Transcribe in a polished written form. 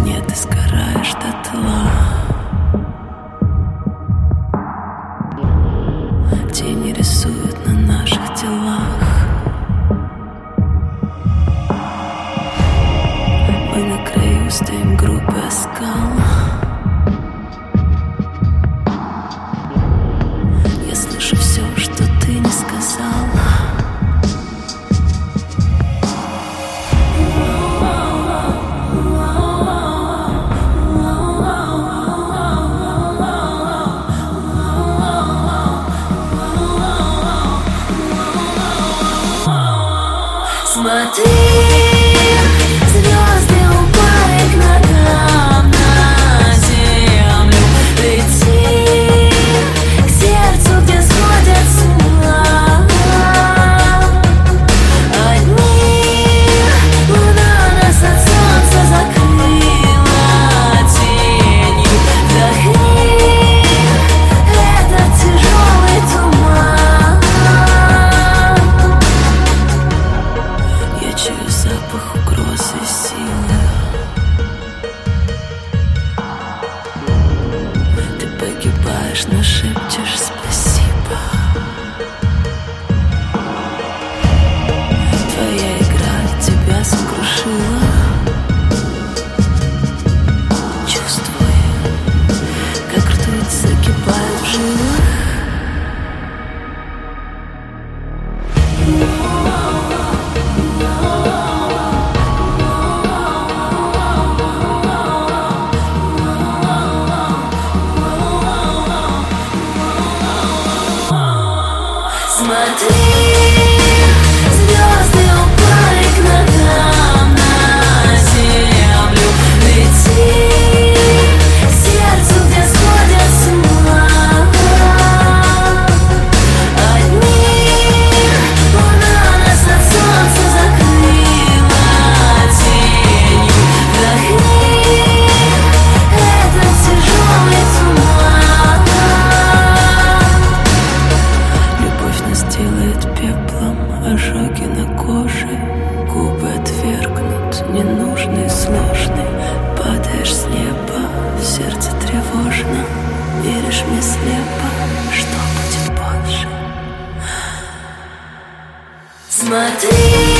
огне ты сгораешь дотла. Тени рисуют на наших телах. Мы на краю стоим группой скал. Я слышу все, что ты не сказал. Смотри, звезды упали к ногам на землю. Лети к сердцу, где сходятся ума. Одни луна нас от солнца закрыла тенью. Вдохни этот тяжелый туман. Я чую запах угрозы и силы. Ты погибаешь, но шепчешь спасибо. Твоя игра тебя сокрушила. Чувствую, как ртуть закипает в жилах. Смотри, звезды упали к ногам на землю. Лети к сердцу, где сходятся ума. Одни луна нас от солнца закрыла тенью. Вдохни этот тяжелый туман. Любовь нас делает пеплом, ожоги на коже. Губы отвергнут, ненужный, сложный. Падаешь с неба, в сердце тревожно. Веришь мне слепо, что будет позже. Смотри.